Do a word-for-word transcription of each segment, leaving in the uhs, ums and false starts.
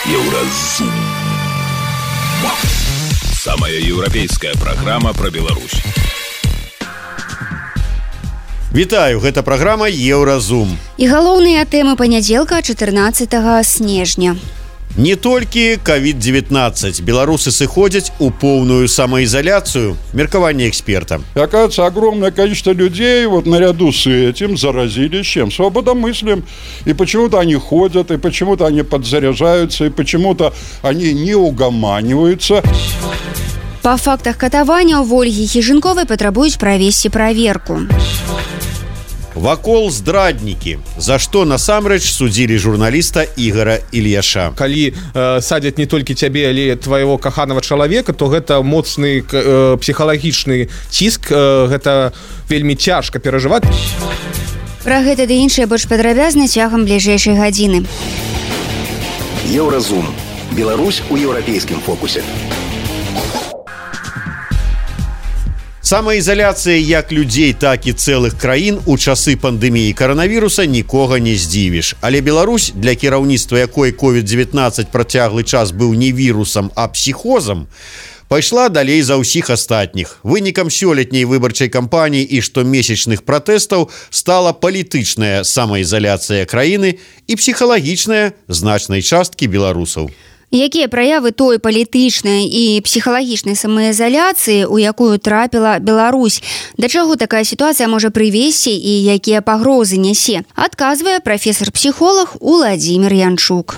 Еўразум. Самая еўрапейская праграма пра Беларусь. Вітаю, гэта праграма Еўразум. І галоўныя тэмы панядзелка чатырнаццатага снежня. Не толькі ковид девятнадцать. Белорусы сыходят у полную самоизоляцию. Меркование эксперта. Оказывается, огромное количество людей вот наряду с этим заразились чем? Свободомыслием. И почему-то они ходят, и почему-то они подзаряжаются, и почему-то они не угаманиваются. По фактах катавання ў Ольгі Хіжынковай патрабуюць правесці праверку. Вакол здраднікі. За што насамрэч судзілі журналіста Ігора Ільяша. Калі э, садзяць не толькі цябе, але твайго каханага чалавека, то гэта моцны э, псіхалагічны ціск, э, гэта вельмі цяжка перажываць. Пра гэта ды іншыя больш падрабязна цягам бліжэйшай гадзіны. Еўразум. Беларусь у еўрапейскім фокусе. Самаізаляцыя як людзей, так і цэлых краін у часы пандэміі каранавіруса нікога не здзівіш. Але Беларусь, для кіраўніцтва якой ковид девятнадцать працяглы час быў не вірусам, а псіхозам, пайшла далей за ўсіх астатніх. Вынікам сёлетняй выбарчай кампаніі і штомесячных пратэстаў стала палітычная самаізаляцыя краіны і псіхалагічная значнай часткі беларусаў. Якія праявы той палітычнай і псіхалагічнай самаізаляцыі, у якую трапіла Беларусь? Да чаго такая сітуацыя можа прывесці і якія пагрозы нясе? Адказвае прафесар-псіхолог Уладзімір Янчук.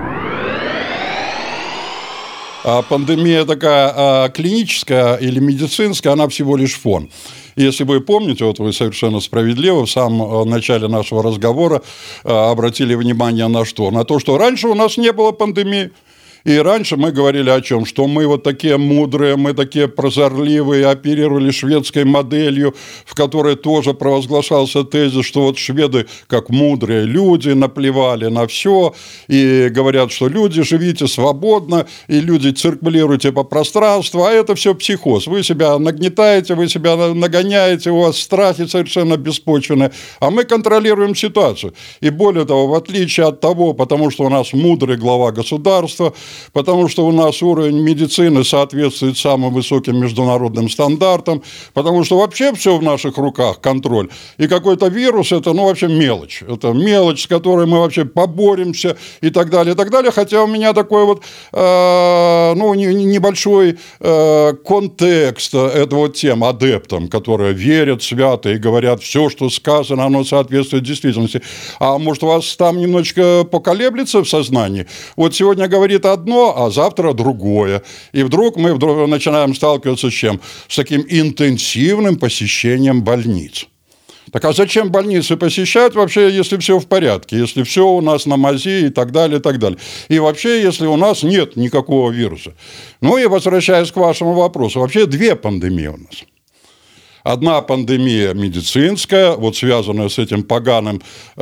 А пандемия такая а, клиническая или медицинская, она всего лишь фон. Если вы помните, вот вы совершенно справедливо в самом начале нашего разговора а, обратили внимание на что? На то, что раньше у нас не было пандемии. И раньше мы говорили о чем? Что мы вот такие мудрые, мы такие прозорливые, оперировали шведской моделью, в которой тоже провозглашался тезис, что вот шведы, как мудрые люди, наплевали на все и говорят, что люди, живите свободно, и люди, циркулируйте по пространству, а это все психоз. Вы себя нагнетаете, вы себя нагоняете, у вас страхи совершенно беспочвенные, а мы контролируем ситуацию. И более того, в отличие от того, потому что у нас мудрый глава государства, потому что у нас уровень медицины соответствует самым высоким международным стандартам, потому что вообще все в наших руках, контроль. И какой-то вирус – это, ну, вообще мелочь. Это мелочь, с которой мы вообще поборемся и так далее, и так далее. Хотя у меня такой вот, э, ну, не, небольшой э, контекст этого вот тем адептам, которые верят свято и говорят, все, что сказано, оно соответствует действительности. А может, у вас там немножечко поколеблется в сознании? Вот сегодня говорит одно, а завтра другое. И вдруг мы вдруг начинаем сталкиваться с чем? С таким интенсивным посещением больниц. Так а зачем больницы посещать вообще, если все в порядке, если все у нас на мази и так далее, и так далее. И вообще, если у нас нет никакого вируса. Ну и возвращаясь к вашему вопросу, вообще две пандемии у нас. Одна пандемия медицинская, вот связанная с этим поганым, э,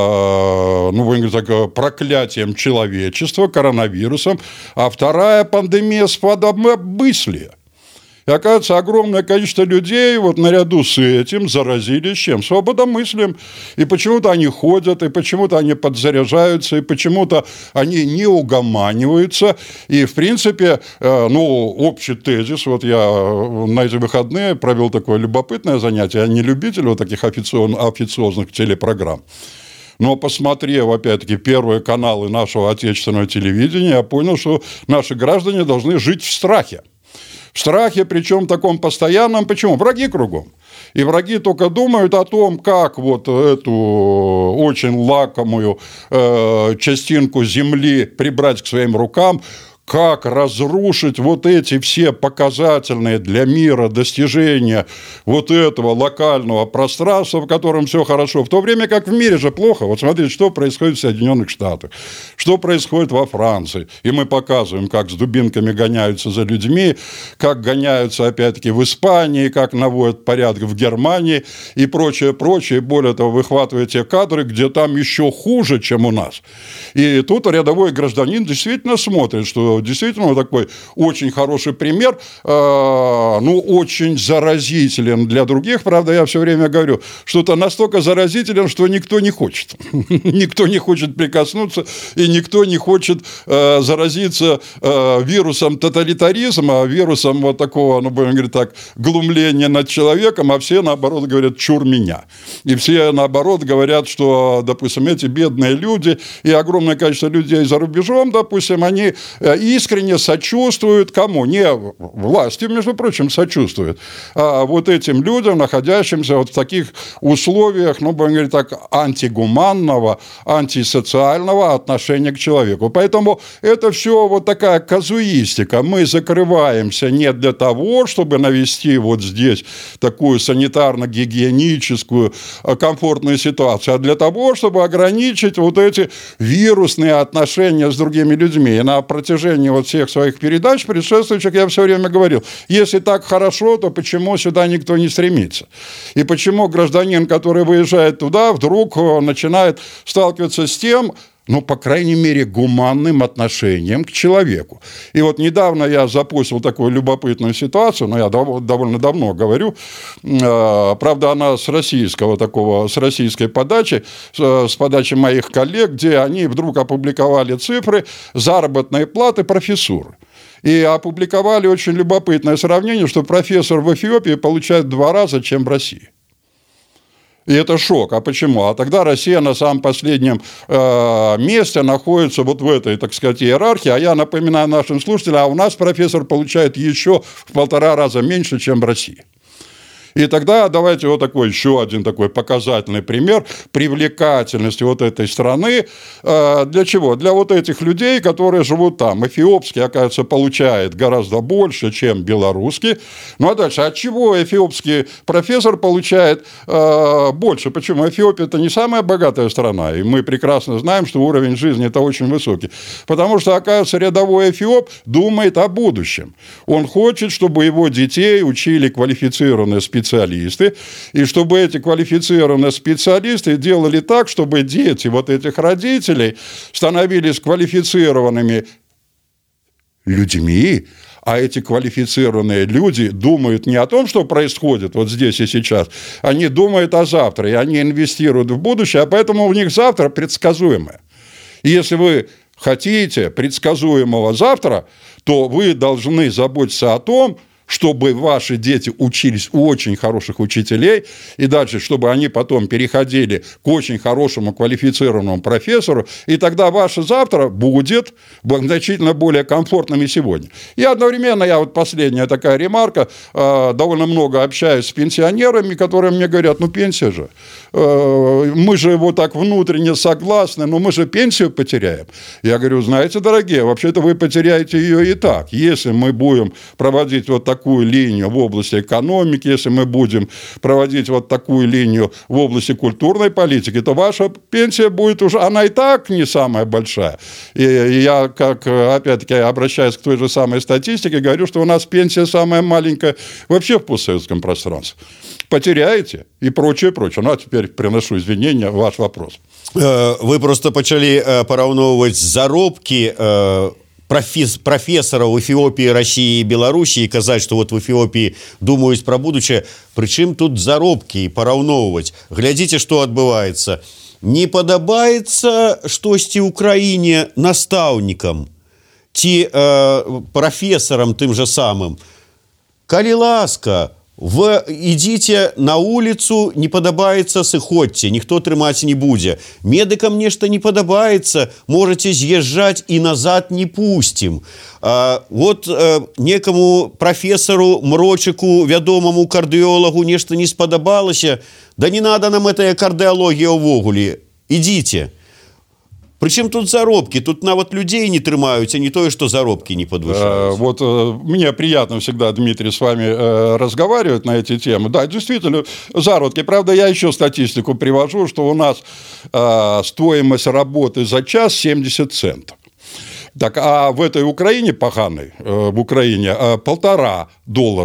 ну, будем говорить так, проклятием человечества, коронавирусом, а вторая пандемия свободомыслия. И, оказывается, огромное количество людей вот наряду с этим заразились чем? Свободомыслием. И почему-то они ходят, и почему-то они подзаряжаются, и почему-то они не угаманиваются. И, в принципе, ну, общий тезис, вот я на эти выходные провел такое любопытное занятие, я не любитель вот таких официозных телепрограмм. Но, посмотрев, опять-таки, первые каналы нашего отечественного телевидения, я понял, что наши граждане должны жить в страхе. В страхе, причем таком постоянном. Почему? Враги кругом. И враги только думают о том, как вот эту очень лакомую э, частинку земли прибрать к своим рукам, как разрушить вот эти все показательные для мира достижения вот этого локального пространства, в котором все хорошо, в то время как в мире же плохо. Вот смотрите, что происходит в Соединенных Штатах, что происходит во Франции. И мы показываем, как с дубинками гоняются за людьми, как гоняются, опять-таки, в Испании, как наводят порядок в Германии и прочее, прочее. Более того, выхватывают те кадры, где там еще хуже, чем у нас. И тут рядовой гражданин действительно смотрит, что что действительно такой очень хороший пример, ну, очень заразителен для других. Правда, я все время говорю, что это настолько заразителен, что никто не хочет. Никто не хочет прикоснуться, и никто не хочет заразиться вирусом тоталитаризма, вирусом вот такого, ну, будем говорить так, глумления над человеком, а все, наоборот, говорят, чур меня. И все, наоборот, говорят, что, допустим, эти бедные люди и огромное количество людей за рубежом, допустим, они искренне сочувствуют кому? Не власти, между прочим, сочувствуют, а вот этим людям, находящимся вот в таких условиях, ну, будем говорить так, антигуманного, антисоциального отношения к человеку. Поэтому это все вот такая казуистика. Мы закрываемся не для того, чтобы навести вот здесь такую санитарно-гигиеническую комфортную ситуацию, а для того, чтобы ограничить вот эти вирусные отношения с другими людьми. И на протяжении вот всех своих передач предшествующих я все время говорил, если так хорошо, то почему сюда никто не стремится? И почему гражданин, который выезжает туда, вдруг начинает сталкиваться с тем, ну, по крайней мере, гуманным отношением к человеку. И вот недавно я запустил такую любопытную ситуацию, но я довольно давно говорю, правда, она с российского такого, с российской подачи, с подачи моих коллег, где они вдруг опубликовали цифры заработной платы профессуры. И опубликовали очень любопытное сравнение, что профессор в Эфиопии получает в два раза, чем в России. И это шок. А почему? А тогда Россия на самом последнем э, месте находится вот в этой, так сказать, иерархии. А я напоминаю нашим слушателям, а у нас профессор получает еще в полтора раза меньше, чем в России. И тогда давайте вот такой еще один такой показательный пример привлекательности вот этой страны. Для чего? Для вот этих людей, которые живут там. Эфиопский, оказывается, получает гораздо больше, чем белорусский. Ну, а дальше, от чего эфиопский профессор получает больше? Почему? Эфиопия – это не самая богатая страна, и мы прекрасно знаем, что уровень жизни – это очень высокий. Потому что, оказывается, рядовой эфиоп думает о будущем. Он хочет, чтобы его детей учили квалифицированные специалисты, специалисты, и чтобы эти квалифицированные специалисты делали так, чтобы дети вот этих родителей становились квалифицированными людьми, а эти квалифицированные люди думают не о том, что происходит вот здесь и сейчас, они думают о завтра, и они инвестируют в будущее, а поэтому у них завтра предсказуемое. И если вы хотите предсказуемого завтра, то вы должны заботиться о том, чтобы ваши дети учились у очень хороших учителей, и дальше, чтобы они потом переходили к очень хорошему квалифицированному профессору, и тогда ваше завтра будет значительно более комфортным и сегодня. И одновременно, я вот последняя такая ремарка, довольно много общаюсь с пенсионерами, которые мне говорят, ну пенсия же, мы же вот так внутренне согласны, но мы же пенсию потеряем. Я говорю, знаете, дорогие, вообще-то вы потеряете ее и так, если мы будем проводить вот так такую линию в области экономики, если мы будем проводить вот такую линию в области культурной политики, то ваша пенсия будет уже, она и так не самая большая. И я, как, опять-таки, обращаясь к той же самой статистике, говорю, что у нас пенсия самая маленькая вообще в постсоветском пространстве. Потеряете и прочее, прочее. Ну, а теперь приношу извинения, ваш вопрос. Вы просто начали пораўноўваць заробки профессора в Эфиопии, России и Беларуси и казать, что вот в Эфиопии думают про будущее. Причем тут заробки и пораўноўваць. Глядите, что отбывается. Не подобается штосьці Украине наставникам, ти э, профессорам тем же самым. Калі ласка, вы идите на улицу, не подобается, сыходьте, никто трымать не будет. Медикам нечто не подобается, можете съезжать и назад не пустим. А, вот а, некому профессору Мрочику, вядомому кардиологу, нечто не сподобалось, да не надо нам эта кардиология увогуле. Идите. Причем тут заробки? Тут нават людей не трымаются, не то, что заробки не подвышаются. Вот мне приятно всегда, Дмитрий, с вами разговаривать на эти темы. Да, действительно, заработки. Правда, я еще статистику привожу, что у нас стоимость работы за час семьдесят центов. Так, а в этой Украине поганой, в Украине, полтора доллара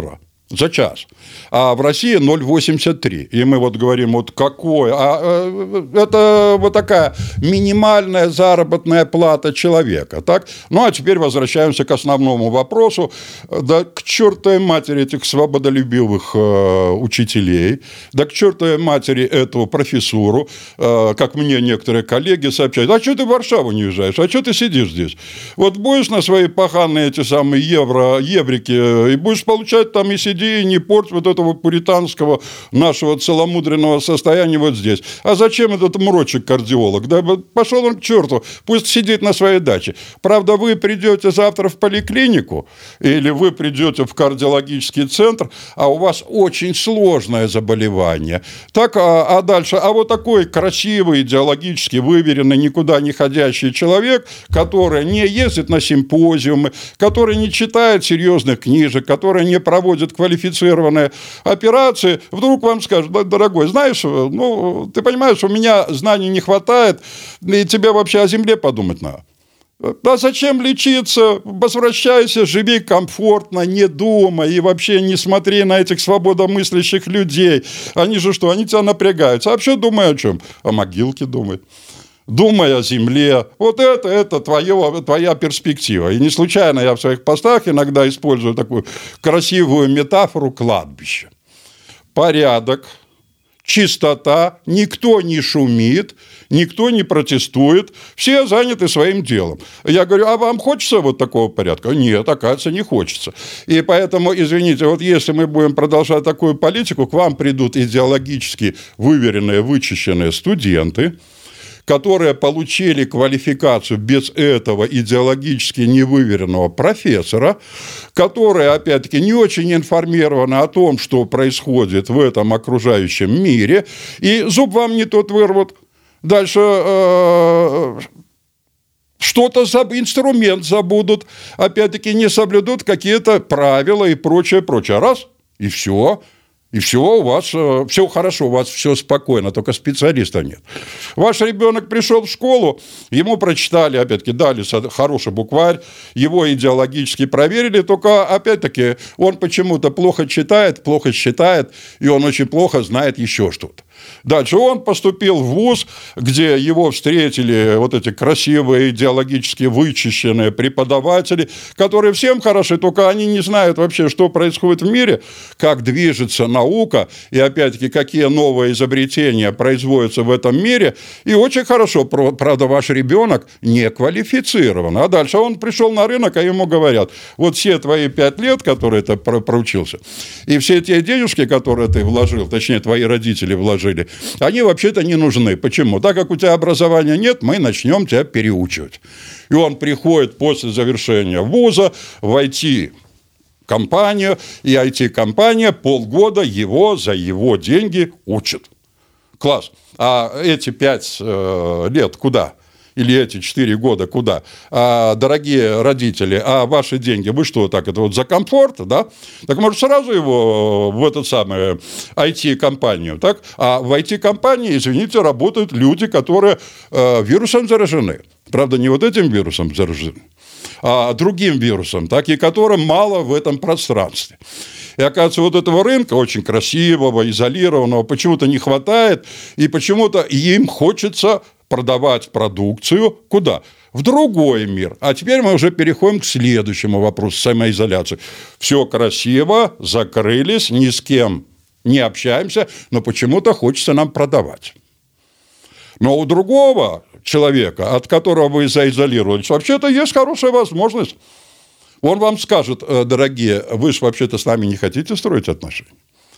за час. А в России ноль целых восемьдесят три. И мы вот говорим, вот какое... А, это вот такая минимальная заработная плата человека. Так? Ну, а теперь возвращаемся к основному вопросу. Да к чертовой матери этих свободолюбивых э, учителей, да к чертовой матери эту профессуру, э, как мне некоторые коллеги сообщают, а что ты в Варшаву не уезжаешь, а что ты сидишь здесь? Вот будешь на свои паханные эти самые евро, еврики, и будешь получать там и сиди, и не порть вот этого пуританского нашего целомудренного состояния вот здесь. А зачем этот мрочек-кардиолог? Да пошел он к черту, пусть сидит на своей даче. Правда, вы придете завтра в поликлинику, или вы придете в кардиологический центр, а у вас очень сложное заболевание. Так, а, а дальше, а вот такой красивый, идеологически выверенный, никуда не ходящий человек, который не ездит на симпозиумы, который не читает серьезных книжек, который не проводит квалифицированные операции, вдруг вам скажут: дорогой, знаешь, ну, ты понимаешь, у меня знаний не хватает, и тебе вообще о земле подумать надо. Да зачем лечиться? Возвращайся, живи комфортно, не думай, и вообще не смотри на этих свободомыслящих людей. Они же что, они тебя напрягаются. А вообще думай о чем? О могилке думай. Думай о земле. Вот это, это твое, твоя перспектива. И не случайно я в своих постах иногда использую такую красивую метафору кладбища. Порядок, чистота, никто не шумит, никто не протестует, все заняты своим делом. Я говорю: а вам хочется вот такого порядка? Нет, оказывается, не хочется. И поэтому, извините, вот если мы будем продолжать такую политику, к вам придут идеологически выверенные, вычищенные студенты, которые получили квалификацию без этого идеологически невыверенного профессора, которые, опять-таки, не очень информированы о том, что происходит в этом окружающем мире, и зуб вам не тот вырвут. Дальше э, что-то, инструмент забудут, опять-таки, не соблюдут какие-то правила и прочее, прочее. Раз, и все. И все у вас, все хорошо, у вас все спокойно, только специалиста нет. Ваш ребенок пришел в школу, ему прочитали, опять-таки, дали хороший букварь, его идеологически проверили, только, опять-таки, он почему-то плохо читает, плохо считает, и он очень плохо знает еще что-то. Дальше он поступил в вуз, где его встретили вот эти красивые, идеологически вычищенные преподаватели, которые всем хороши, только они не знают вообще, что происходит в мире, как движется наука, и опять-таки, какие новые изобретения производятся в этом мире. И очень хорошо, правда, ваш ребенок не квалифицирован. А дальше он пришел на рынок, а ему говорят: вот все твои пять лет, которые ты проучился, и все те денежки, которые ты вложил, точнее, твои родители вложили, они вообще-то не нужны. Почему? Так как у тебя образования нет, мы начнем тебя переучивать. И он приходит после завершения вуза в ай ти-компанию, и ай ти-компания полгода его за его деньги учит. Класс. А эти пять э, лет куда? Или эти четыре года куда? А, дорогие родители, а ваши деньги, вы что, так это вот за комфорт, да? Так может сразу его в эту самую ай ти-компанию, так? А в ай ти-компании, извините, работают люди, которые э, вирусом заражены. Правда, не вот этим вирусом заражены, а другим вирусом, так, и которым мало в этом пространстве. И, оказывается, вот этого рынка очень красивого, изолированного почему-то не хватает, и почему-то им хочется продавать продукцию куда? В другой мир. А теперь мы уже переходим к следующему вопросу самоизоляции. Все красиво, закрылись, ни с кем не общаемся, но почему-то хочется нам продавать. Но у другого человека, от которого вы заизолировались, вообще-то есть хорошая возможность. Он вам скажет: дорогие, вы же вообще-то с нами не хотите строить отношения.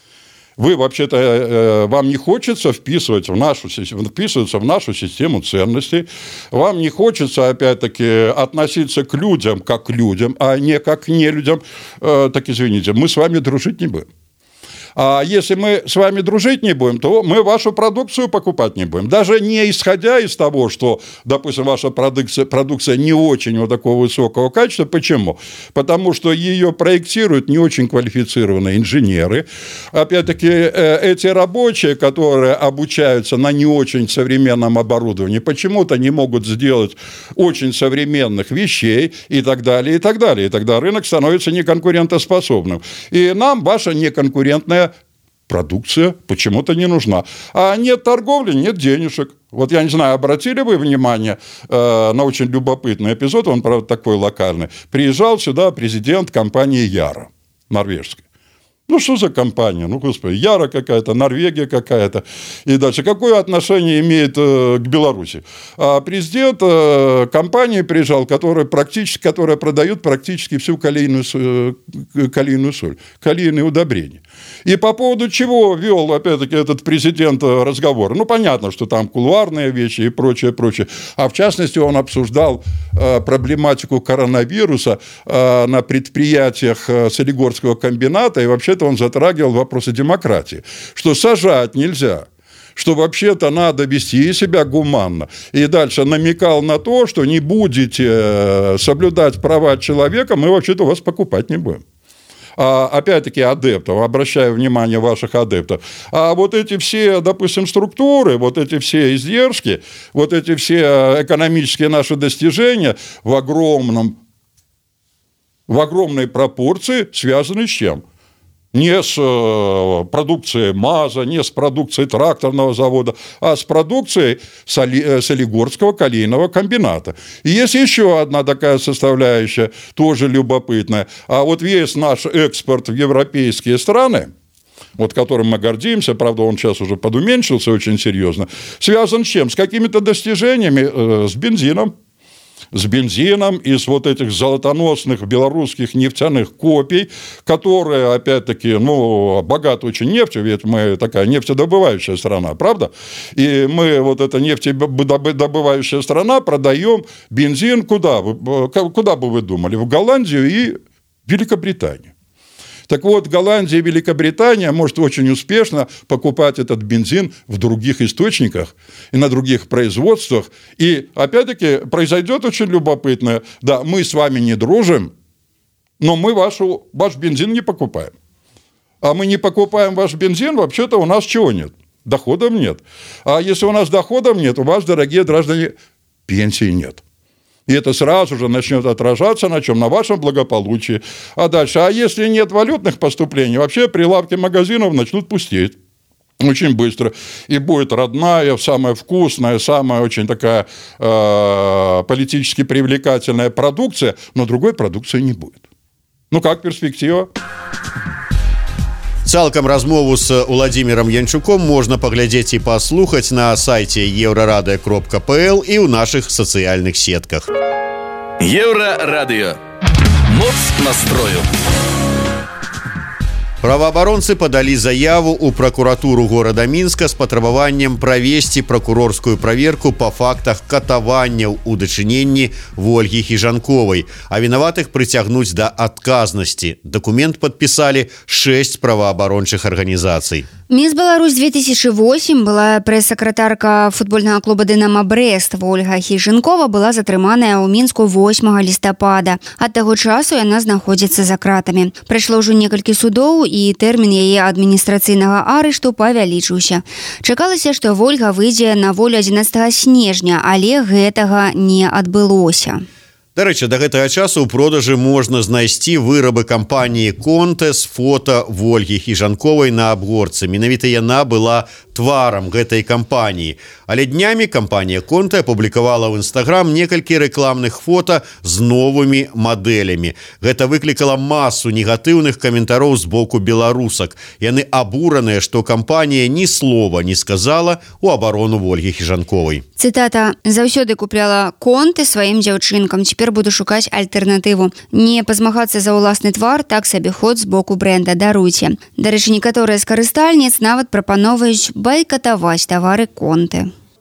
Вы вообще-то, вам не хочется вписывать в нашу, вписываться в нашу систему ценностей, вам не хочется, опять-таки, относиться к людям как к людям, а не как к нелюдям, так извините, мы с вами дружить не будем. А если мы с вами дружить не будем, то мы вашу продукцию покупать не будем. Даже не исходя из того, что, допустим, ваша продукция, продукция не очень вот такого высокого качества. Почему? Потому что ее проектируют не очень квалифицированные инженеры. Опять-таки, эти рабочие, которые обучаются на не очень современном оборудовании, почему-то не могут сделать очень современных вещей и так далее, и так далее. И тогда рынок становится неконкурентоспособным. И нам ваша неконкурентная продукция почему-то не нужна. А нет торговли, нет денежек. Вот я не знаю, обратили вы внимание э, на очень любопытный эпизод, он, правда, такой локальный. Приезжал сюда президент компании Яра, норвежской. Ну, что за компания? Ну, господи, Яра какая-то, Норвегия какая-то. И дальше. Какое отношение имеет э, к Беларуси? А президент э, компании приезжал, которая, практически, которая продает практически всю калийную, э, калийную соль, калийные удобрения. И по поводу чего вел, опять-таки, этот президент разговор? Ну, понятно, что там кулуарные вещи и прочее, прочее. А в частности, он обсуждал э, проблематику коронавируса э, на предприятиях э, Солигорского комбината, и вообще он затрагивал вопросы демократии, что сажать нельзя, что вообще-то надо вести себя гуманно. И дальше намекал на то, что не будете соблюдать права человека, мы вообще-то вас покупать не будем. А, опять-таки, адептов, обращаю внимание ваших адептов. А вот эти все, допустим, структуры, вот эти все издержки, вот эти все экономические наши достижения в огромном, в огромной пропорции связаны с чем? Не с продукцией МАЗа, не с продукцией тракторного завода, а с продукцией Солигорского калийного комбината. И есть еще одна такая составляющая, тоже любопытная. А вот весь наш экспорт в европейские страны, вот которым мы гордимся, правда, он сейчас уже подуменьшился очень серьезно, связан с чем? С какими-то достижениями, с бензином. С бензином и с вот этих золотоносных белорусских нефтяных копий, которые, опять-таки, ну, богаты очень нефтью, ведь мы такая нефтедобывающая страна, правда? И мы, вот эта нефтедобывающая страна, продаем бензин куда? Куда бы вы думали? В Голландию и Великобританию. Так вот, Голландия и Великобритания может очень успешно покупать этот бензин в других источниках и на других производствах. И, опять-таки, произойдет очень любопытное. Да, мы с вами не дружим, но мы вашу, ваш бензин не покупаем. А мы не покупаем ваш бензин, вообще-то у нас чего нет? Доходов нет. А если у нас доходов нет, у вас, дорогие граждане, пенсии нет. И это сразу же начнет отражаться на чем? На вашем благополучии. А дальше, а если нет валютных поступлений, вообще прилавки магазинов начнут пустеть. Очень быстро. И будет родная, самая вкусная, самая очень такая э, политически привлекательная продукция, но другой продукции не будет. Ну как перспектива? Цалкам размову с Владимиром Янчуком можно поглядеть и послухать на сайте еврорадио кропка пл и в наших социальных сетках. Еврорадио. Моц настрою. Праваабаронцы падалі заяву ў пракуратуру горада Мінска з патрабаваннем правесці пракурорскую праверку па фактах катаванняў у дачыненні Вольгі Хіжанковай, а вінаватых прыцягнуць да адказнасці. Дакумент падпісалі шэсць праваабарончых арганізацый. Мисс Беларусь две тысячи восемь была прэс-сакратарка футбольного клуба «Дынамо Брест». Ольга Хіжанкова была затрыманая ў Мінску восьмага лістапада. Ад таго часу яна знаходзіцца за кратамі. Прайшло ўжо некалькі судоў, і тэрмін яе адміністрацыйнага арышту павялічыўся. Чакалася, што Вольга выйдзе на волю адзінаццатага снежня, але гэтага не адбылося. Дарэчы, да гэтага часу ў продажы можна знайсці вырабы кампаніі «Конте» з фота Вольгі Хіжанковай на абгорцы. Менавіта яна была тварам гэтай кампаніі. Але днямі кампанія «Конте» апублікавала ў Інстаграм некалькі рэкламных фота з новымі мадэлямі. Гэта выклікала масу негатыўных каментароў з боку беларусак. Яны абураныя, што кампанія ні слова не сказала ў абарону Вольгі Хіжанковай. Цытата: «Заўсёды купляла «Конте» сваім дзяўчынкам. Цяпер буду шукаць альтэрнатыву. Не пазмагацца за ўласны твар, так сабе ход з боку бренда, даруйце». Дарэчы, некаторыя з карыстальніц нават прапановваюць байкатаваць тавары «Конте».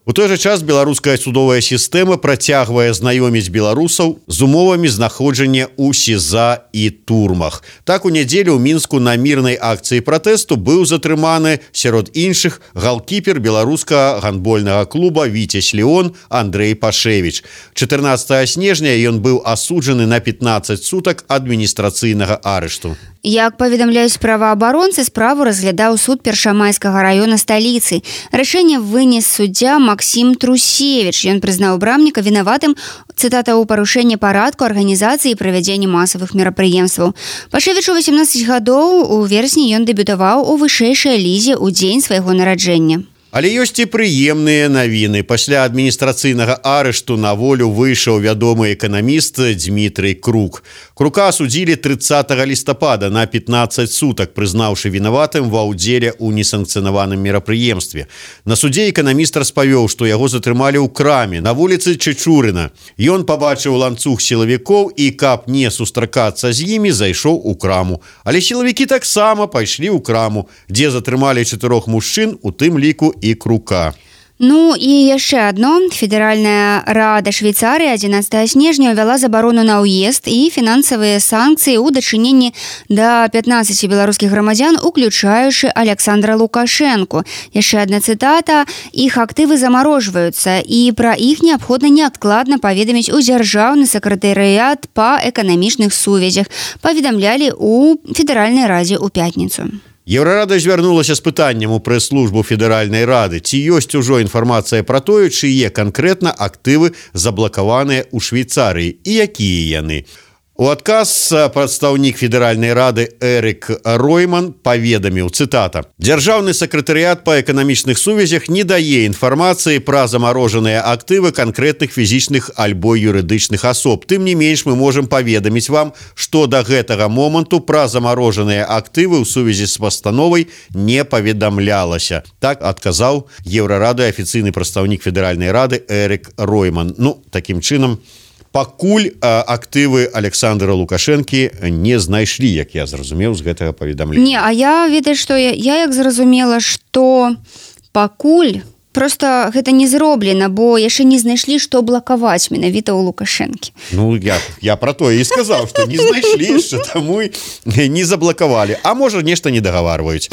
У той жа час беларуская судовая сістэма працягвае знаёміць беларусаў з умовамі знаходжання ў СІЗА і турмах. Так, у нядзелю ў Мінску на мірнай акцыі пратэсту быў затрыманы сярод іншых галкіпер беларускага гандбольнага клуба «Віцязь Леон» Андрэй Пашевіч. чатырнаццатага снежня ён быў асуджаны на пятнаццаць сутак адміністрацыйнага арышту. Як паведамляюць праваабаронцы, справу разглядаў суд Першамайскага раёна сталіцы. Рашэнне вынес суддзя Максім Трусевіч. Ён прызнаў брамніка вінаватым, цытата, у парушэнні парадку арганізацыі і правядзення масавых мерапрыемстваў. Пашевічу васемнаццаць гадоў, у верасні ён дэбютаваў у вышэйшай лізе ў дзень свайго нараджэння. Але ёсць і прыемныя навіны. Пасля адміністрацыйнага арышту на волю выйшаў вядомы эканаміст Дмітрый Крук. Крука асудзілі трыццатага лістапада на пятнаццаць сутак, прызнаўшы вінаватым ва ўдзеле ў несанкцыянаваным мерапрыемстве. На судзе эканаміст распавёў, што яго затрымалі ў краме на вуліцы Чычурына. Ён пабачыў ланцуг сілавікоў і, каб не сустракацца з імі, зайшоў у краму. Але сілавікі таксама пайшлі ў краму, дзе затрымалі чатырох мужчын, у тым ліку і Крука. Ну і яшчэ адно. Федэральная рада Швейцарыі адзінаццатага снежня ўвяла забарону на ўезд і фінансавыя санкцыі ў дачыненні да пятнаццаці беларускіх грамадзян, уключаючы Александра Лукашэнку. Яшчэ адна цытата: «Іх актывы замарожваюцца, і пра іх неабходна неадкладна паведаміць у дзяржаўны сакратарыят па эканамічных сувязях», паведамлялі ў Федэральнай радзе ў пятніцу. Еўрарада звярнулася з пытаннем у прэс-службу Федэральнай рады, ці ёсць ужо інфармацыя пра тое, чые канкрэтна актывы заблакаваныя ў Швейцарыі і якія яны. У адказ прадстаўнік Федэральнай рады Эрик Ройман паведаміў, цытата: «Дзяржаўны сакратарыят па эканамічных сувязях не дае інфармацыі пра замарожаныя актывы канкрэтных фізічных альбо юрыдычных асоб. Тым не менш, мы можам паведаміць вам, што да гэтага моманту пра замарожаныя актывы ў сувязі з пастановай не паведамлялася». Так адказаў Еўрарады афіцыйны прадстаўнік Федэральнай рады Эрик Ройман. Ну, такім чынам, пакуль актывы Александра Лукашэнкі не знайшлі, як я зразумеў з гэтага паведамлення. Не, а я ведаю, што я, я як зразумела, што пакуль просто гэта не зроблена, бо яшчэ не знайшлі, што блакаваць менавіта ў Лукашэнкі. Ну, я, я пра тое і сказаў, што не знайшлі яшчэ, таму не заблакавалі. А можа, нешта не дагаварваюць.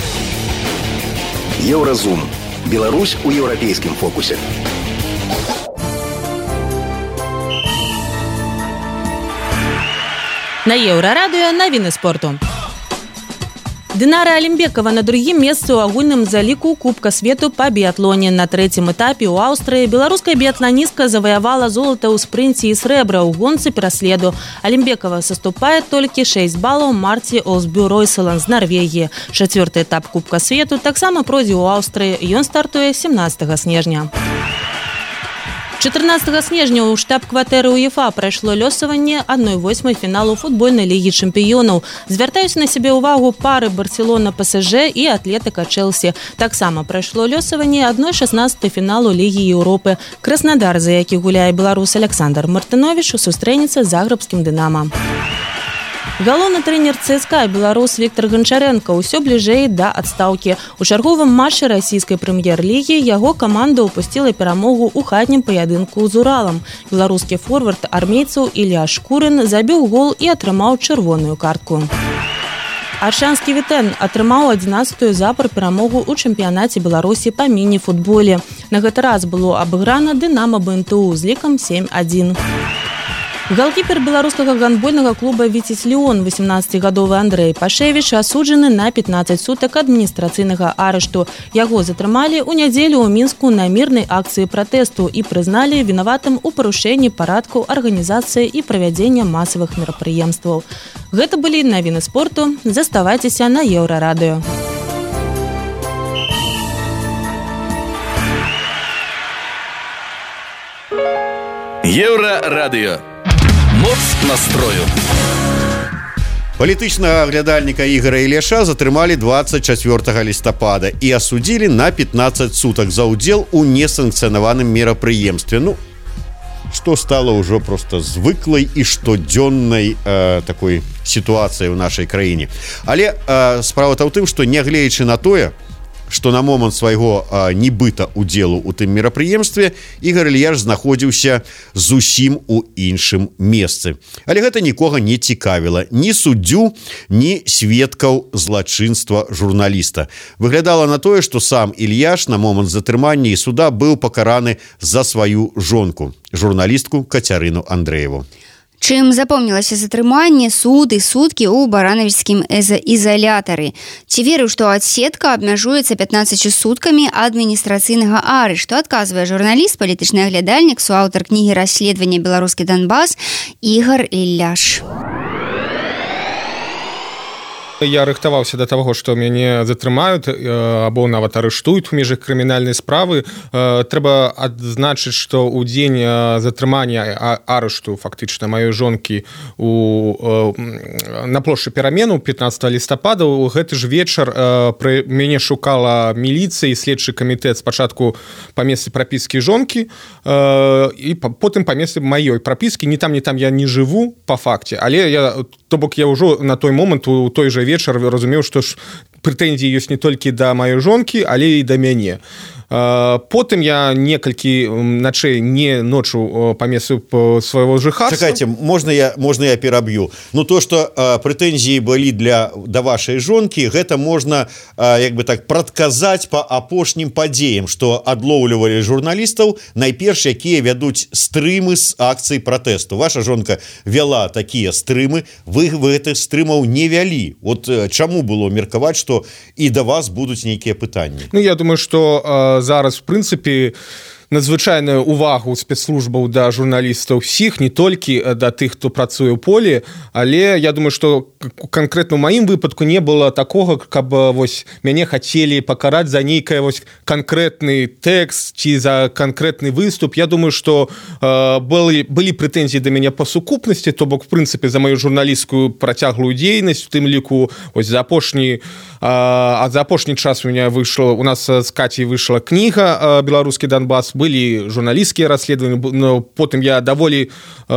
Еўразум. Беларусь у еўрапейскім фокусе. На Еўрарадыё навіны спорту. Дынара Алімбекова на другім месцы ў агульным заліку Кубка свету па біятлоне. На трэцім этапе ў Аўстрыі беларуская біятланістка заваявала золата ў спрынце і срэбра ў гонцы пераследу. Алімбекова саступае толькі шэсць балаў Марці Олсбю-Ройселан з Нарвегіі. Чацвёрты этап Кубка свету таксама пройдзе ў Аўстрыі. Ён стартуе сямнаццатага снежня. чатырнаццатага снежня ў штаб-кватэры УЕФА прайшло лёсаванне адной восьмай фіналу футбольнай лігі чэмпіёнаў. Звяртаюць на сябе ўвагу пары Барселона-ПСЖ і Атлетыка-Чэлсі. Таксама прайшло лёсаванне адной шаснаццатай фіналу Лігі Еўропы. Краснадар, за які гуляе беларус Александр Мартыновіч, сустрэнецца з загрэбскім «Дынама». Галоўны трэнер ЦСКА беларус Віктор Ганчаренко ўсё бліжэй да адстаўкі. У чарговым матчы расійскай прэм'ер-лігі яго каманда ўпусціла перамогу ў хатнім паядынку з Уралам. Беларускі форвард армейцаў Ілля Шкурын забіў гол і атрымаў чырвоную картку. Аршанскі Вітэн атрымаў адзінаццатую запар перамогу ў чэмпіянаце Беларусі па міні-футболе. На гэты раз было абыграна «Дынама» БНТУ з лікам сем адзін. Галкіпер беларускага гандбольнага клуба «Віцязь Леон» восемнаццацігадовы Андрэй Пашевіч асуджаны на пятнаццаць сутак адміністрацыйнага арышту. Яго затрымалі ў нядзелю ў Мінску на мірнай акцыі пратэсту і прызналі вінаватым у парушэнні парадку арганізацыі і правядзення масавых мерапрыемстваў. Гэта былі навіны спорту. Заставайцеся на Еўрарадыё. Еўрарадыё. Моц настрою. Палітычнага аглядальніка Ігора Ілляша затрымалі дваццаць чацвёртага лістапада і асудзілі на пятнаццаць сутак за ўдзел у несанкцыянаваным мерапрыемстве. Ну, што стала ўжо просто звыклай і штодзённай э, такой сітуацыяй у нашай краіне. Але э, справа-то ў тым, што нягледзячы на тое, што на момант свайго нібыта удзелу ў тым мерапрыемстве Ігор Ільяш знаходзіўся зусім у іншым месцы. Але гэта нікога не цікавіла, ні суддзю, ні сведкаў злачынства журналіста. Выглядала на тое, што сам Ільяш на момант затрымання і суда быў пакараны за сваю жонку, журналістку Кацярыну Андрэеву. Чым запомнілася затрыманне, суд і суткі ў баранавічскім ізалятары. Ці верыў, што адсетка абмяжуецца пятнаццаццю суткамі адміністрацыйнага арышту, адказвае журналіст, палітычны аглядальнік, суаўтар кнігі «Расследаванне Беларускі Донбас» Ігор Ільяш. Я рыхтаваўся да таго, што мяне затрымаюць або нават арыштуюць у межах крымінальнай справы. Трэба адзначыць, што ў дзень затрымання арышту фактычна маёй жонкі у, на плошчы Перамену пятнаццатага лістапада у гэты ж вечар пры мяне шукала міліцыя і следчы камітэт спачатку па месцы прапіскі жонкі і потым па месцы маёй прапіскі. Ні там, ні там я не жыву па факце, але я, то бок я ўжо на той момант у той жа вечар разумеў, што ж прэтэнзіі ёсць не толькі да маёй жонкі, але і да мяне. Потым я некалькі начэй не ночу па месцу свайго жыхарства. Чакайце, можна я, можна я пераб'ю? Ну то, што прэтэнзіі былі для да вашай жонкі, гэта можна як бы так прадказаць па апошнім падзеям, што адлоўлівалі журналістаў, найперш якія вядуць стрымы з акцый пратэсту. Ваша жонка вяла такія стрымы, вы гэтых стрымаў не вялі. Вот чаму было меркаваць, што і да вас будуць нейкія пытанні? Ну я думаю, што зараз, в прынцыпе, надзвычайную увагу спецслужбаў да журналістаў усіх, не толькі да тых, хто працуе ў полі, але я думаю, што канкрэтна ў маім выпадку не было такога, каб вось мяне хацелі пакараць за нейкае вось канкрэтны тэкст ці за канкрэтны выступ. Я думаю, што э, былі, былі прэтэнзіі да мяне па сукупнасці, то бок, в прынцыпе, за маю журналісцкую працяглую дзейнасць, у тым ліку вось за апошні а за апошні час у меня выйшла, у нас з Кацей выйшла кніга «Беларускі Донбас», былі журналісцкія расследаванні, но потым я даволі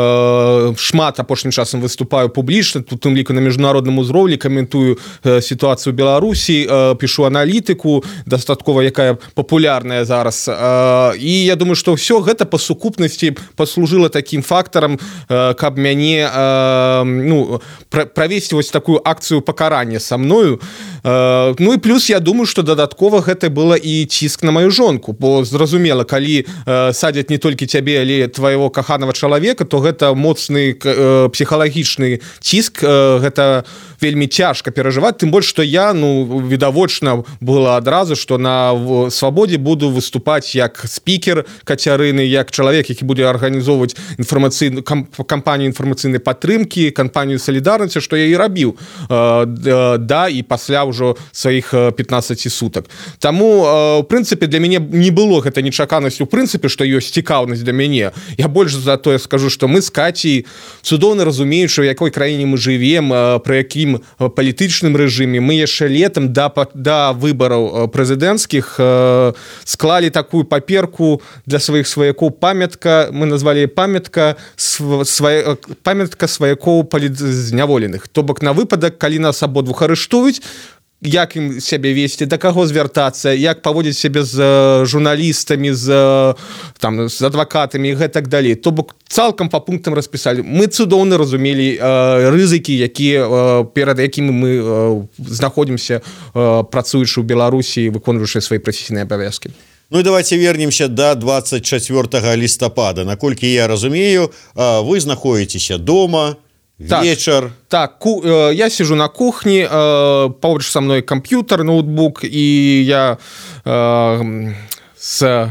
э, шмат апошнім часам выступаю публічна, у тым ліку на міжнародным узроўні, каментую э, сітуацыю Беларусі, э, пішу аналітыку, дастаткова якая папулярная зараз. Э, і я думаю, што ўсё гэта па сукупнасці паслужыла такім фактарам, э, каб мяне э, ну, пра правесці вось такую акцыю пакарання са мною. Ну і плюс я думаю, што дадаткова гэта было і ціск на маю жонку, бо зразумела, калі э, садзяць не толькі цябе, але твайго каханага чалавека, то гэта моцны э, псіхалагічны ціск, э, гэта вельмі цяжка перажываць, тым больш, што я, ну, відавочна было адразу, што на свабодзе буду выступаць як спікер Кацярыны, як чалавек, які будзе арганізоўваць інфармацыйную кампанію інфармацыйнай падтрымкі, кампанію салідарнасці, што я і рабіў э, да і пасля ўжо сваіх пятнаццаці сутак. Таму, э, в прынцыпе, для мяне не было гэта нечаканасць у прынцыпе, што ёсць цікаўнасць для мяне. Я больш за тое скажу, што мы з Кацей цудоўна разумеючы, у якой краіне мы жывем, э, пры якім палітычным рэжыме, мы яшчэ летам да, да выбараў прэзідэнцкіх э, склалі такую паперку для сваіх сваякоў, памятка, мы назвалі памятка свая, памятка сваякоў палітзняволеных. То бок на выпадак, калі нас абодвух арыштуюць, як ім сябе весці, да каго звяртацца, як паводзіць сябе з журналістамі, з, там, з адвакатамі і гэтак далей. То бок цалкам па пунктам распісалі. Мы цудоўна разумелі э, рызыкі, якія, э, перад якімі мы э, знаходзімся, э, працуючы ў Беларусі, выконваючы свае прафесійныя абавязкі. Ну і давайте вернемся до двадцать четвёртого лістапада. Наколькі я разумею, э, вы знаходзіцеся дома, вечер. Так, ку, э, я сижу на кухне, э, побач со мной компьютер, ноутбук, и я э, с, э,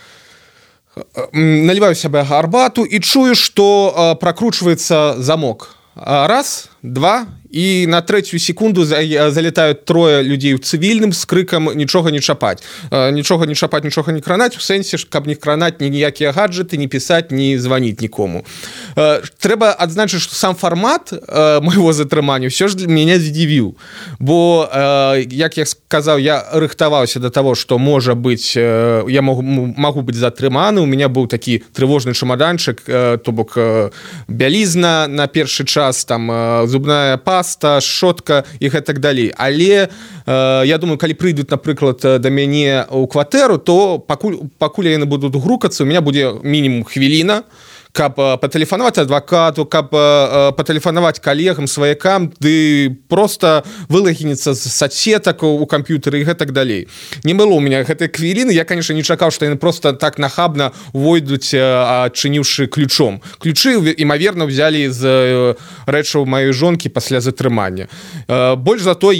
наливаю себе гарбату и чую, что э, прокручивается замок. Раз, два, і на трэцюю секунду залетаюць трое людзей у цывільным з крыкам нічога не чапаць. Нічога не чапаць, нічога не кранаць, у сэнсе, каб не кранаць ніякія гаджеты, не пісаць, не званіць нікому. Трэба адзначыць, што сам фармат майго затрымання ўсё ж мяне здзівіў. Бо, як я сказаў, я рыхтаваўся да таго, што можа быць, я могу, могу быць затрыманы, у меня быў такі трывожны чамаданчык, то бок бялізна на першы час, там зубная паста, паста, шотка і гэтак далей. Але э, я думаю, калі прыйдуць, напрыклад, да мяне ў кватэру, то пакуль, пакуль яны будуць грукацца, у меня будзе мінімум хвіліна, каб патэлефанаваць адвакату, каб патэлефанаваць калегам, сваякам, ды просто вылагініцца з садсетак у камп'ютары і гэтак далей. Не было ў меня гэтай хвіліны, я, конечно, не чакаў, што яны просто так нахабна увойдуць, адчыніўшы ключом. Ключы, імаверна, взялі з рэчаў маёй жонкі пасля затрымання. Больш за то,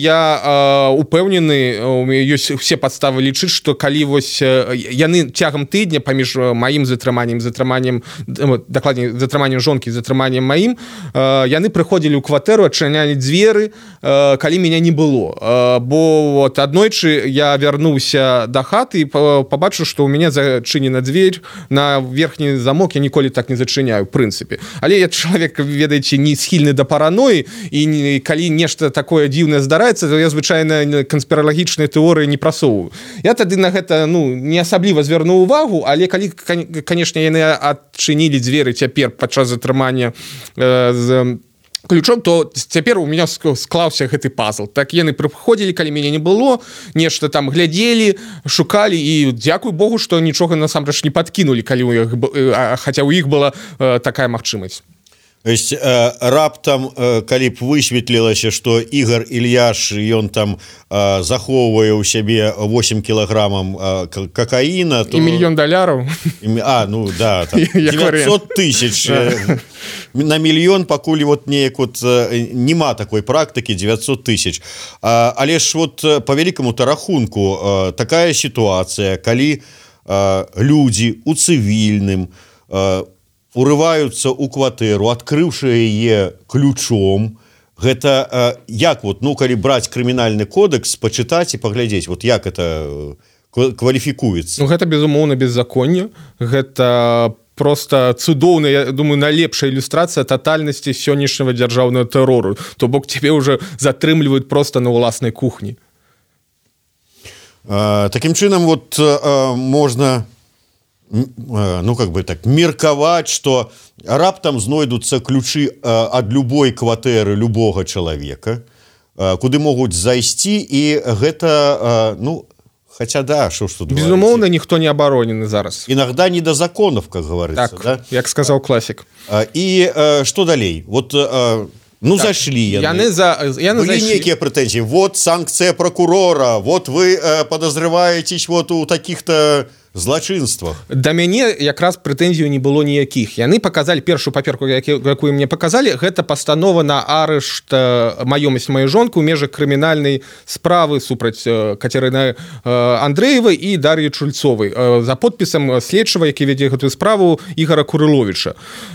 я упэўнены, ёсць усе падставы лічыць, што калі вось яны цягам тыдня паміж маім затрыманнем, затрыманнем дакладней затрыманнем жонкі, затрыманнем маім, яны прыходзілі ў кватэру, адчынялі дзверы, калі мяне не было. Бо вот аднойчы я вярнуўся да хаты і пабачыў, што ў мяне зачынена дзвер на верхні замок, я ніколі так не зачыняю, в прынцыпе. Але я чалавек, ведаеце, не схільны да параноі, і калі нешта такое дзіўнае здараецца, то я звычайна канспіралагічныя тэорыі не прасоўваю. Я тады на гэта, ну, не асабліва звярнуў увагу, але калі, канешне, яны адчынілі дзверы цяпер падчас затрымання э, з ключом, то цяпер у меня склаўся гэты пазл. Так яны прыходзілі, калі мяне не было, нешта там глядзелі, шукалі, і дзякуй Богу, што нічога насамрэч не падкінулі, калі ў іх, хаця ў іх была э, такая магчымасць. То есть э, раптам, э, калі б высветлілася, што Ігор Ільяш, ён там э, захоўвае ў сябе восемь кілаграмам э, какаіна, то... І мільён даляраў. А, ну да, там, девятьсот тысяч э, на мільён, пакуль вот неяк вот э, нема такой практыкі, девятьсот тысяч. А, але ж вот по вялікаму-то рахунку э, такая сітуацыя, калі э, людзі у цывільным э, урываюцца ў кватэру, адкрыўшы яе ключом. Гэта э, як вот, ну, калі браць крымінальны кодекс, пачытаць і паглядзець, вот як это кваліфікуецца? Ну, гэта, безумоўна, беззаконне. Гэта просто цудоўна, я думаю, найлепшая ілюстрацыя татальнасці сённяшняга дзяржаўнага тэрору. То бок тебе уже затрымліваюць просто на ўласнай кухні. Э, такім чынам, вот э, можна... ну, как бы так, меркаваць, што раптам знойдуцца ключы ад любой кватэры любога чалавека, куды могуць зайсці, і гэта, ну, хаця да, што ж тут говорить. Безумоўна, ніхто не абаронены зараз. Иногда не до законов, как говорится. Так, да? як сказаў класік. І што далей? Вот... Ну, так, зашли яны. Яны за... яны Были зашли. некие претензии. Вот санкция прокурора, вот вы э, подозреваетесь вот у таких-то злачынствах. Да мяне якраз прэтэнзію не было ніякіх. Яны паказалі першую паперку, якую мне паказалі, гэта пастанова на арышт маёмасць маёй жонкі ў межах крымінальнай справы супраць Кацярыны Андрэевай і Дар'і Чульцовай за подпісам следчага, які вядзе гэтую справу, Ігора Курыловіча.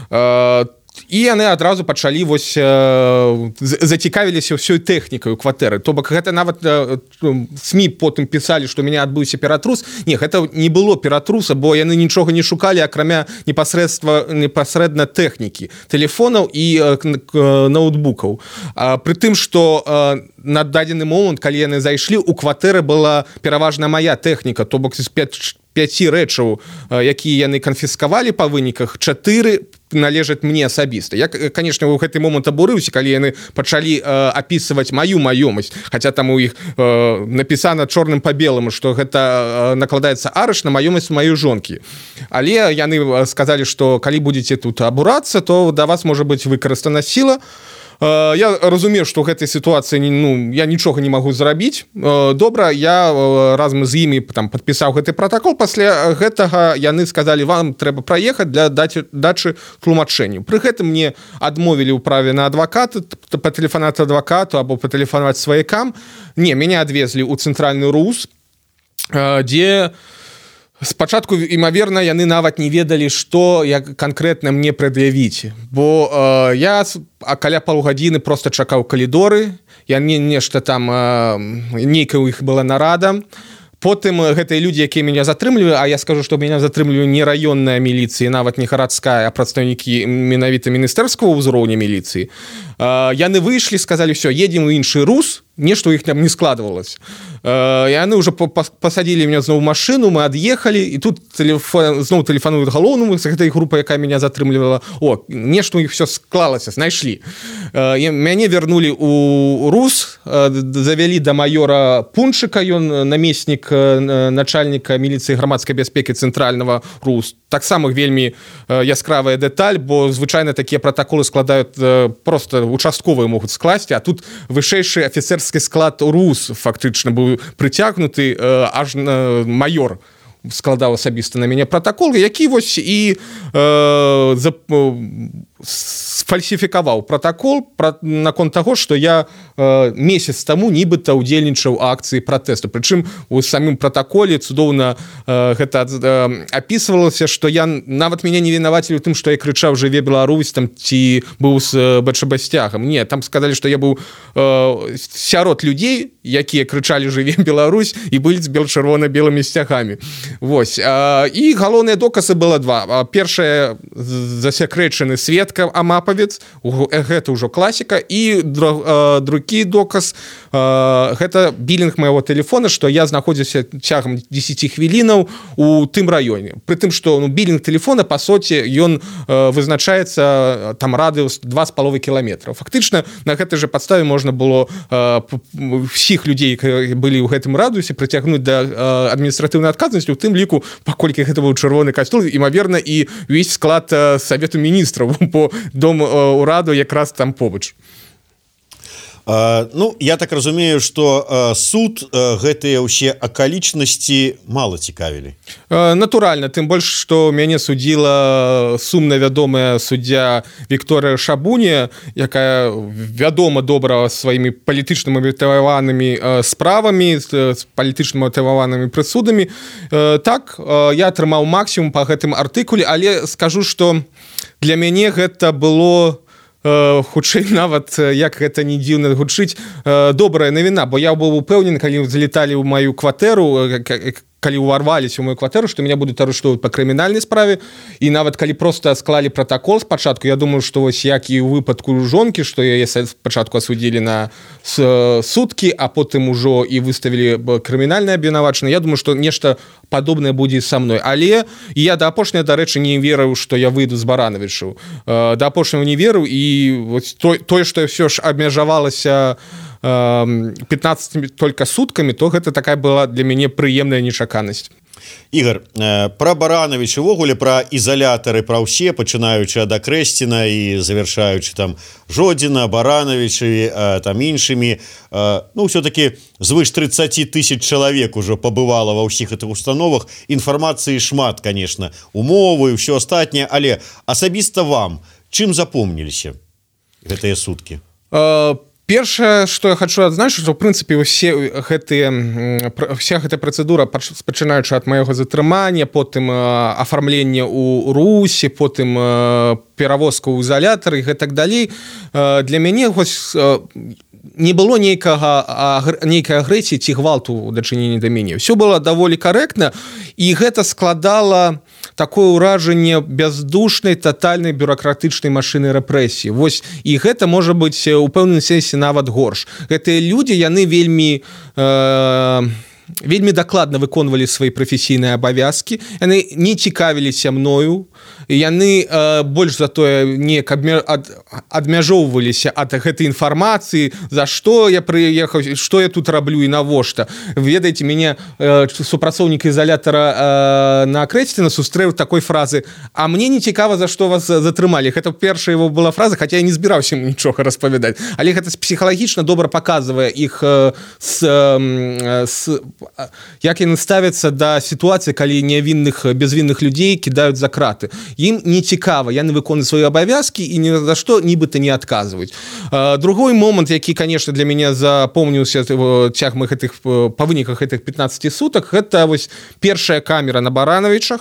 І яны адразу пачалі вось э, зацікавіліся ўсёй тэхнікай у кватэры. То бок гэта нават э, СМІ потым пісалі, што ў мяне адбыўся ператрус. Не, гэта не было ператруса, бо яны нічога не шукалі, акрамя непасрэдства непасрэдна тэхнікі, тэлефонаў і э, ноутбукаў. А, пры тым, што э, на дадзены момант, калі яны зайшлі, у кватэры была пераважна мая тэхніка, то бок з пяці рэчаў, якія яны канфіскавалі па выніках, чатыры належаць мне асабіста. Я, конечно, у гэты момант абурыўся, калі яны пачалі э, апісваць маю маёмасць, хаця там у іх э, напісана чорным па беламу, што гэта э, накладаецца арыш на маёмасць маёй жонкі. Але яны сказалі, што калі будзеце тут абурацца, то да вас можа быць выкарыстана сіла. Я разумею, што ў гэтай сітуацыі, ну, я нічога не магу зрабіць. Добра, я разам з імі там падпісаў гэты пратакол. Пасля гэтага яны сказалі, вам трэба праехаць для дачы тлумачэнняў. Пры гэтым мне адмовілі ў праве на адваката, патэлефанаваць адвакату або патэлефанаваць сваякам. Не, мяне адвезлі ў цэнтральны РУС, дзе спачатку, імаверна, яны нават не ведалі, што як канкрэтна мне прад'явіць. Бо э, я каля паўгадзіны проста чакаў калідоры, я не нешта там, э, нейкая ў іх была нарада. потым гэтыя людзі, якія мяне затрымлівалі, а я скажу, што мяне затрымлівалі не раённая міліцыя, нават не гарадская, а прадстаўнікі менавіта міністэрскага ўзроўня міліцыі, яны выйшлі, сказалі, все, едзем у іншы рус, нешта ў іх там не складывалось. І яны ўжо пасадзілі мяне зноў машыну, мы ад'ехалі, і тут тэлефон, зноў тэлефануюць галоўнаму з гэтай групы, якая мяне затрымлівала. О, нешта ў іх все склалася, знайшлі. Мяне вярнулі ў рус, завялі да майора Пунчыка, ён намеснік начальніка міліцыі грамадскай бяспекі цэнтральнага рус. Таксама вельмі яскравая дэталь, бо звычайна такія пратаколы складаюць просто участковыя могуць скласці, а тут вышэйшы афіцэрскі склад рус фактычна быў прыцягнуты, аж майор складаў асабіста на мяне пратакол, які вось і э, за, сфальсіфікаваў пратакол пра, наконт таго, што я э, месяц таму нібыта ўдзельнічаў акцыі пратэсту. Прычым у самім пратаколе цудоўна э, гэта э, апісвалася, што я нават мяне не вінавацілі ў тым, што я крычаў «Жыве Беларусь» там, ці быў з бачабасцягам. Не, там сказалі, што я быў э, сярод людзей, якія крычалі «Жыве Беларусь» і былі з бел-чырвона-белымі сцягамі. Вось. А, і галоўныя доказы было два. Першае, засекрэчаны сведка Амапавец, гэта ўжо класіка, і другі доказ, гэта білінг майго тэлефона, што я знаходзіўся цягам дзесяці хвілінаў у тым раёне. Пры тым, што ну, білінг тэлефона, па соце, ён вызначаецца там радыус два з паловай кіламетраў. Фактычна, на гэтай жа падставе можна было ўсіх людзей, якія былі ў гэтым радыусе, прыцягнуць да адміністратыўнай адказнасці, у тым ліку, паколькі гэта быў чырвоны касцёл, імаверна, і ўвесь склад Савету міністраў, бо дом ураду якраз там побач. Uh, ну, я так разумею, што uh, суд uh, гэтыя ўсе акалічнасці мала цікавілі. Uh, натуральна, тым больш, што мяне судзіла сумна вядомая суддзя Вікторыя Шабуня, якая вядома добра сваімі палітычна матываванымі uh, справамі, з палітычна матываванымі прысудамі. Uh, так, uh, я атрымаў максімум па гэтым артыкуле, але скажу, што для мяне гэта было хутчэй нават, як гэта не дзіўна гучыць, добрая навіна, бо я быў упэўнены, калі залеталі ў маю кватэру, калі ўварваліся ў мою кватэру, што меня будуць арыштоўваць па крымінальнай справе, і нават калі проста склалі пратакол спачатку, я думаю, што вось як і ў выпадку жонкі, што яе спачатку асудзілі на суткі, а потым ужо і выставілі крымінальнае абвінавачанне, я думаю, што нешта падобнае будзе са мной. Але я да апошняга, дарэчы, не верыў, што я выйду з Барановічаў. Да апошняга не верыў, і тое, што ўсё ж абмежавалася пятнаццатымі только суткамі, то гэта такая была для мяне прыемная нечаканасць. Ігор, пра Барановіча, увогуле пра ізалятары, пра ўсе, пачынаючы ад Акрэсціна і завяршаючы там Жодзіна, Барановічы, там іншымі, ну, ўсё-такі звыш тридцать тысяч чалавек ужо пабывала ва ўсіх гэтых установах, інфармацыі шмат, конечно, умовы і ўсё астатняе, але асабіста вам чым запомніліся гэтыя суткі? Першае, што я хочу адзначыць, што ў прынцыпе усе гэтыя вся гэтая працэдура, пачынаючы ад майго затрымання, потым афармлення ў Русе, потым перавозка ў ізалятары і гэтак далей, для мяне вось не было нейкага нейкай агрэсіі ці гвалту ў дачыненні да мяне. Усё было даволі карэктна, і гэта складала такое ўражанне бяздушнай татальнай бюракратычнай машыны рэпрэсіі. Вось, і гэта можа быць у пэўным сэнсе нават горш. Гэтыя людзі, яны вельмі э, вельмі дакладна выконвалі свае прафесійныя абавязкі, яны не цікавіліся мною, яны э, больш за тое неяк ад, адмяжоўваліся ад гэтай інфармацыі, за што я прыехаў, што я тут раблю і навошта. Ведаеце, мяне э, супрацоўнік ізалятара э, на Акрэсціна сустрэў такой фразы: «А мне не цікава, за што вас затрымалі». Гэта першая его была фраза, хаця я не збіраўся ему нічога распавядаць. Але гэта псіхалагічна добра паказвае іх э, с, э, с, як яны ставяцца да сітуацыі, калі нявінных, безвінных людзей кідаюць за краты. Ім не цікава, яны выконваюць свае абавязкі і ні за што нібыта не адказваюць. Другой момант, які, конечно, для мяне запомніўся цягам гэтых, па выніках гэтых пятнаццаці сутак, гэта вось першая камера на Барановічах.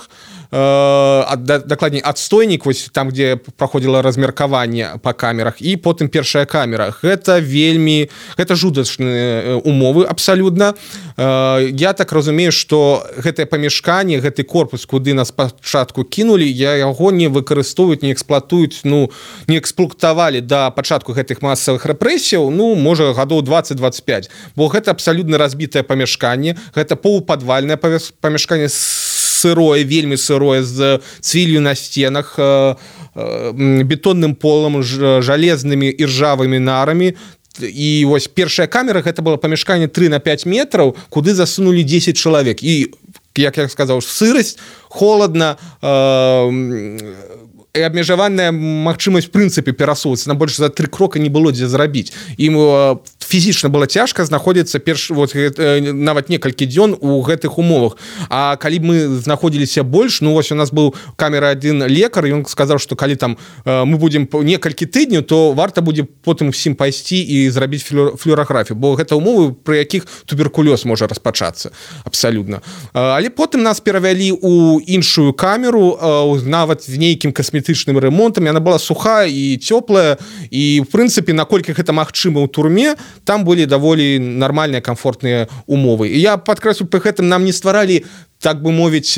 э, дакладней адстойнік вось там где праходзіла размеркаванне по камерах і потым першая камера. Гэта вельмі гэта жудачныя умовы абсалютна. э, я так разумею, что гэтае памяшканне, гэты корпус, куды нас пачатку кінулі, я яго не выкарыстоўваюць, не эксплуатуюць, ну не эксплуатавалі да пачатку гэтых масавых рэпрэсіяў, ну можа гадоў двадцать двадцать пять, бо гэта абсалютна разбітае памяшканне, гэта полупадвальнае памяшканне, сырое, вельмі сырое, з цвіллю на сценах, бетонным полам, жалезнымі і ржавымі нарамі. І вось першая камера гэта было памяшканне три на пять метраў, куды засунулі десять чалавек. І як я сказаў, сырасць, холодна, э, і абмежаваная магчымасць прынцыпе перасоўвацца, на больш за три крока не было дзе зрабіць. Ім фізічна было цяжка знаходзіцца перш вот, нават некалькі дзён у гэтых умовах. А калі мы знаходзіліся больш, ну вось у нас быў камера адзін лекар, і ён сказаў, што калі там мы будзем некалькі тыдняў, то варта будзе потым усім пайсці і зрабіць флюараграфію, бо гэта умовы, пры якіх туберкулёз можа распачацца абсалютна. Але потым нас перавялі ў іншую камеру, нават з нейкім касметычным ремонтам, яна была сухая і цёплая, і в прынцыпе, наколькі гэта магчыма ў турме, там былі даволі нармальныя камфортныя умовы. І я падкрэслю, пры гэтым нам не стваралі, так бы мовіць,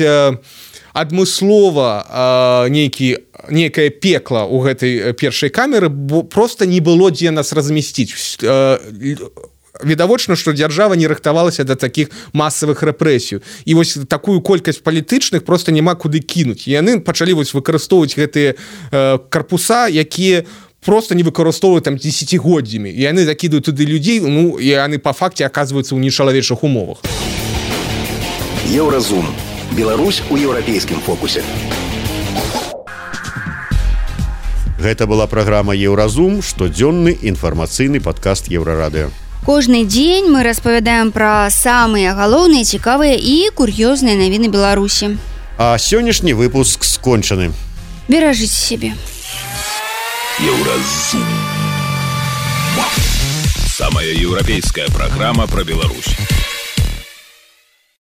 адмыслова нейкі некае пекла ў гэтай першай камеры, бо просто не было дзе нас размясціць. Відавочна, што дзяржава не рыхтавалася да такіх масавых рэпрэсій. І вось такую колькасць палітычных просто няма куды кінуць. І яны пачалі вось выкарыстоўваць гэтыя э, карпуса, якія просто не выкарыстоўваюць там десятгоддзямі. І яны закідваюць туды людзей, ну, і яны па факце аказваюцца ў нечалавечых умовах. Еўразум. Беларусь у еўрапейскім фокусе. Гэта была праграма Еўразум, штодзённы інфармацыйны падкаст Еўрарадыё. Кожны дзень мы распавядаем пра самыя галоўныя, цікавыя і кур'ёзныя навіны Беларусі. А сённяшні выпуск скончаны. Беражыце сябе. Еўразум. Самая еўрапейская праграма пра Беларусь.